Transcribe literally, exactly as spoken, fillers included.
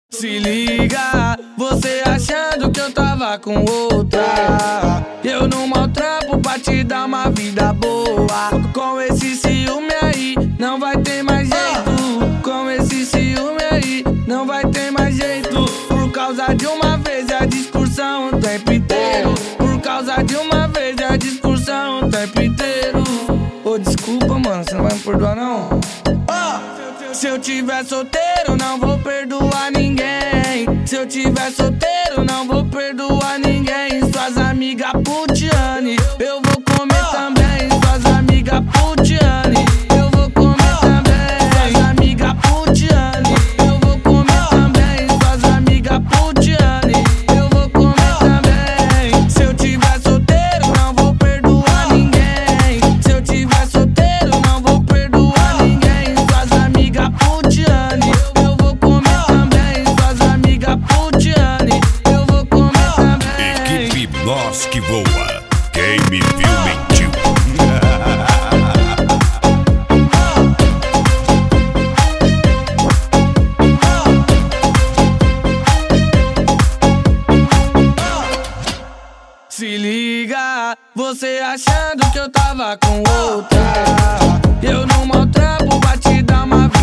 Se liga, você achando que eu tava com outra. Eu não maltrapo pra te dar uma vida boa. Com esse ciúme aí, não vai ter mais jeito. Com esse ciúme aí, não vai ter mais jeito. Por causa de uma vez é a discussão o tempo inteiro. Por causa de uma vez é a discussão o tempo inteiro. Ô, desculpa, mano, você não vai me perdoar, não? Se eu tiver solteiro, não vou perdoar ninguém. Se eu tiver solteiro, não vou perdoar ninguém. Suas amigas putiane, eu vou comer também. Suas amigas putiane, eu vou comer também. Suas amigas putiane, eu vou comer também. Suas amigas putiane, eu vou comer também. Se eu tiver solteiro, não vou perdoar ninguém. Se eu tiver solteiro, não vou perdoar ninguém. Suas amigas putiane, eu vou comer também. Suas amigas putiane, eu vou comer também. Equipe Nós que Voa, quem me viu mentiu. Se liga, você achando que eu tava com outra. Eu não maltrapo pra te dar uma vida